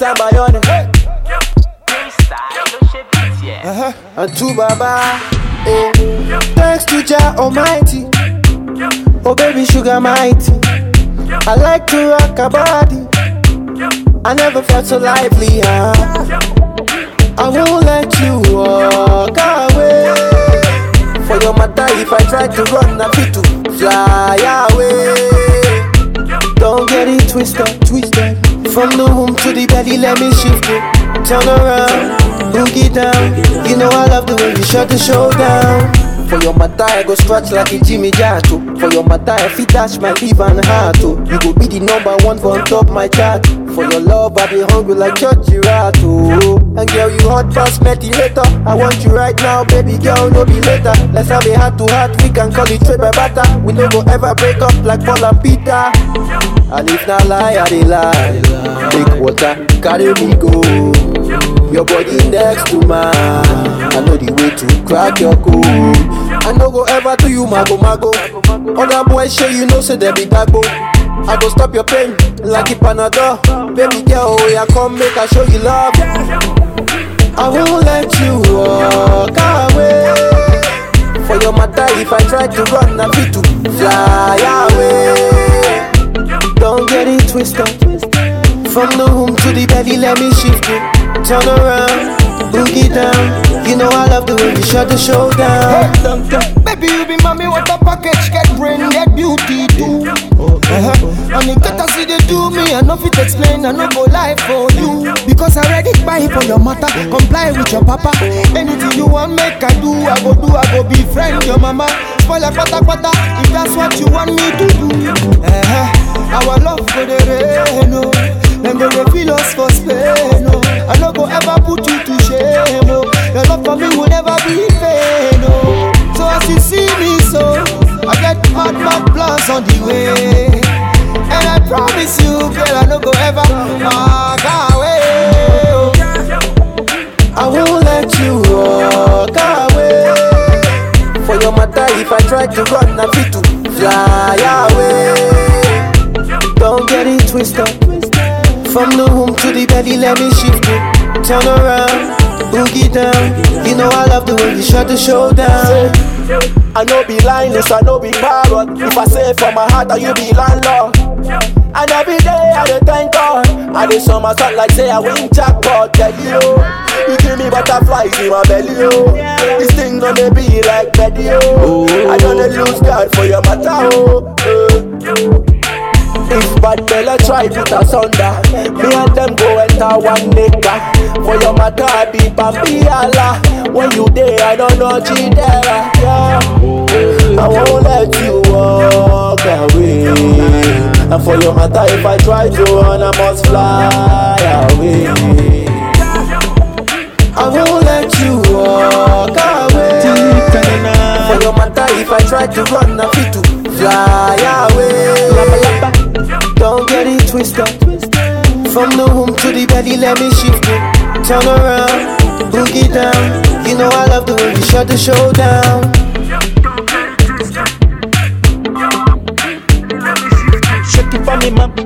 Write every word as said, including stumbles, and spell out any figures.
samba yone. Uh-huh. And to Baba, oh. Thanks to Jah Almighty. Oh baby sugar mighty. I like to rock a body. I never felt so lively, huh? I won't let you walk away. For your matter, if I try to run, I fit to fly away. Don't get it twisted, twisted. From the womb to the belly, let me shift it. Turn around, boogie down. You know I love the way you shut the show down. For your matter, I go stretch like a Jimmy Jato. For your matter, I fit dash my liver and heart. Oh. You go be the number one for on top my chart. For your love, I be hungry like Church Girato. And girl, you hot past Metty later. I want you right now, baby girl, no be later. Let's have a heart to heart, we can call it trade by batter. We no go ever break up like Paul and Peter. And if not lie, I dey lie. Take water, carry me go. Your body next to mine. I know the way to crack your code. I no go ever do you mago mago. Other boys show you know say they be tagbo. I go stop your pain like a Panadol. Baby girl, oh yeah, come make I show you love. I won't let you walk away. For your matter, if I try to run, I fit to fly away. Don't get it twisted. From the womb to the belly, let me shift it. Turn around, boogie down. You know I love the way you shut the show down. Baby, you be mommy, what a package, get brain, get beauty too. Uh-huh. And you get to see they do me, I know fit explain, I know go lie for you. Because I ready buy for your matter, comply with your papa. Anything you want make I do, I go do, I go be friend your mama. Spoil a pata pata, if that's what you want me to do. Uh-huh. Our love for the rain, oh. Then go they feel us for Spain, oh. I no go ever put you to shame, oh. Your love for me will never be in vain, oh. So as you see me so, I get mad mad plans on the way. And I promise you, girl, I no go ever walk away, oh. I won't let you walk away. For your matter, if I try to run, I fit to fly away. Don't get it twisted. From the womb to the belly, let me shift it. Turn around, boogie down. You know I love the way you shut the show down. I know be lineless, I know be parrot. If I say it from my heart, you be landlord. And every day I dey thank God. I dey sum my song like say I win jackpot. Tell you, you give me butterflies in my belly, oh. This thing gonna be like Betty, oh. I don't lose God for your matter, oh. If bad Bella try put us under, me and them go enter one nigga. For your matter I be Bambiala. When you there I don't know Chidera, yeah. I won't let you walk away. And for your matter if I try to run I must fly away. I won't let you walk away. For your matter if I try to run I fit to fly away. Don't get it twisted. From the womb to the belly, let me shift it. Turn around, boogie down. You know I love the way you shut the show down. Shake it for me, man.